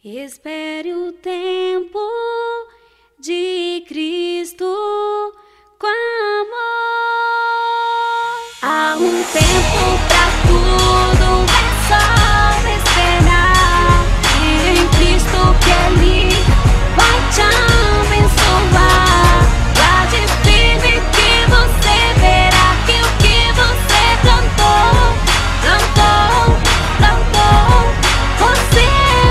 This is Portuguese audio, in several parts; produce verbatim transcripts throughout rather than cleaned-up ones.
Espere o tempo de Cristo com amor. Há um tempo pra tudo, é só esperar. Em Cristo que Ele vai te abençoar. Guarde firme que você verá que o que você plantou, plantou, plantou, você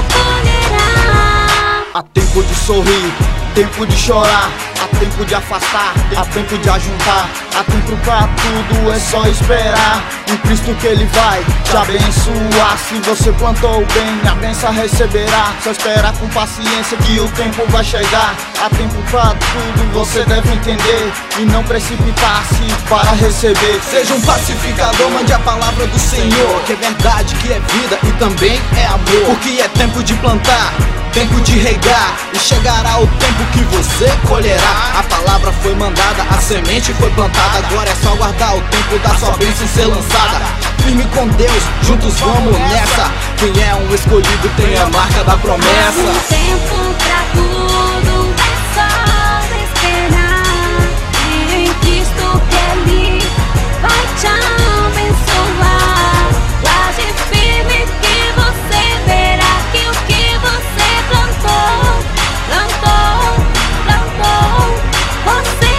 colherá. Há tempo de sorrir, tempo de chorar, há tempo de afastar, há tempo de ajuntar, há tempo pra tudo, é só esperar. Em Cristo que Ele vai te abençoar. Se você plantou bem, a bênção receberá. Só espera com paciência que o tempo vai chegar. Há tempo pra tudo, você deve entender e não precipitar-se para receber. Seja um pacificador, mande a palavra do Senhor, que é verdade, que é vida e também é amor. Porque é tempo de plantar, tempo de regar, e chegará o tempo que você colherá. A palavra foi mandada, a semente foi plantada, agora é só guardar o tempo da sua bênção ser lançada. Firme com Deus, juntos vamos nessa. Quem é um escolhido tem a marca da promessa. Há um tempo pra tudo, é só esperar. Em Cristo que Ele vai te abençoar. Guarde firme que você verá que o que você plantou, plantou, plantou, você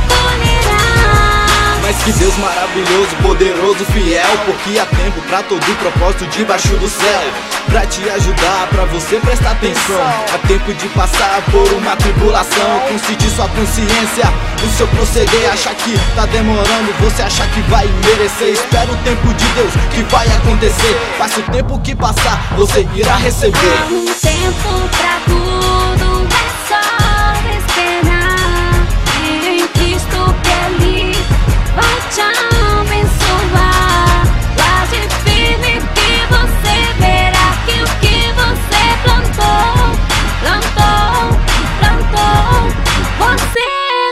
colherá. Mas que Deus maravilhoso, poderoso, fiel, porque há tempo pra todo propósito debaixo do céu, pra te ajudar, pra você prestar atenção. Há tempo de passar por uma tribulação, consider sua consciência, o seu proceder. Achar que tá demorando, você achar que vai merecer. Espera o tempo de Deus que vai acontecer. Passe o tempo que passar, você irá receber. Há um tempo pra tudo, é só esperar. Em Cristo que Ele vai te abençoar. Guarde firme que você verá que o que você plantou, plantou, plantou, você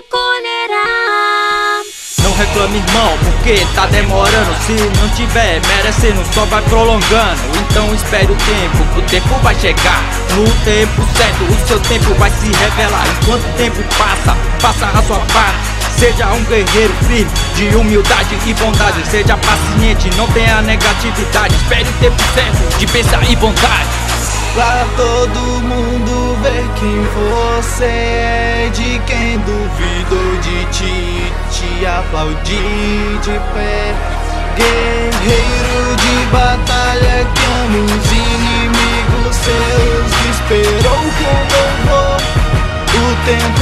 colherá. Não reclame, irmão, porque tá demorando. Se não tiver merecendo, só vai prolongando. Então espere o tempo, o tempo vai chegar. No tempo certo, o seu tempo vai se revelar. Enquanto o tempo passa, faça a sua parte. Seja um guerreiro firme, de humildade e bondade. Seja paciente, não tenha negatividade. Espere o tempo certo, de pensar e vontade. Pra todo mundo ver quem você é, de quem duvidou de ti, te aplaudir de pé. Guerreiro de batalha que ama os inimigos seus, esperou com louvor o tempo